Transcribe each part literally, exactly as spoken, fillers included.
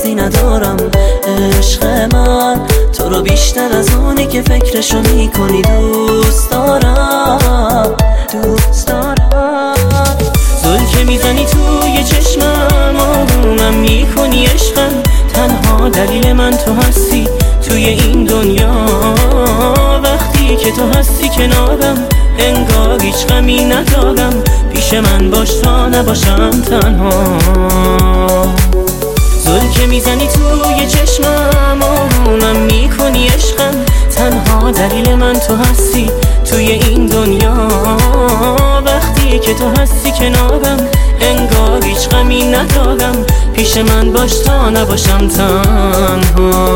هستی ندارم. عشق من تو رو بیشتر از اونی که فکرشو میکنی دوست دارم، دوست دارم. زل که میزنی توی چشمم آرومم میکنی عشقم، تنها دلیل من تو هستی توی این دنیا. وقتی که تو هستی کنارم انگار هیچ غمی ندارم، پیش من باش تا نباشم تنها. زل که میزنی توی چشمم آرومم میکنی عشقم، تنها دلیل من تو هستی توی این دنیا. وقتی که تو هستی کنارم انگار هیچ غمی ندارم، پیش من باش تا نباشم تنها.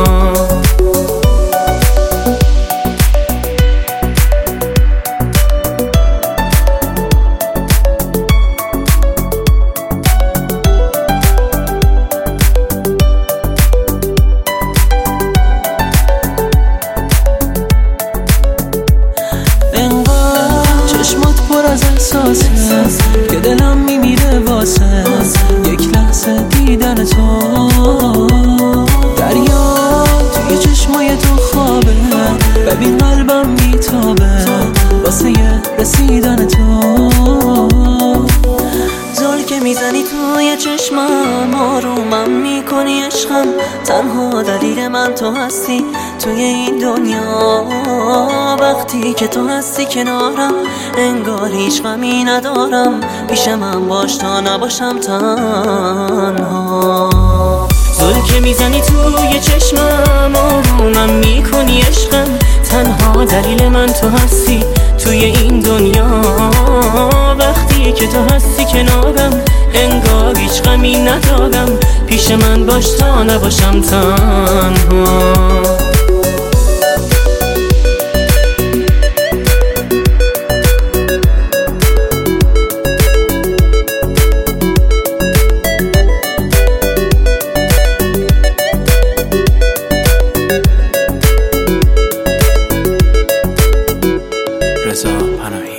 از احساسه که دلم میمیره واسه یک لحظه دیدن تو. دریا توی چشمای تو خوابه، ببین قلبم میتابه واسه رسیدن تو. زل که میزنی توی چشمم آرومم میکنی عشقم، تنها دلیل من تو هستی توی این دنیا. وقتی که تو هستی کنارم انگار هیچ غمی ندارم، پیش من باش تا نباشم تنها. زل که میزنی توی چشمم آرومم میکنی عشقم، تنها دلیل من تو هستی توی این دنیا. وقتی که تو هستی کنارم انگار هیچ غمی ندارم، پیش من باش تا نباشم تنها. رضا پناهی.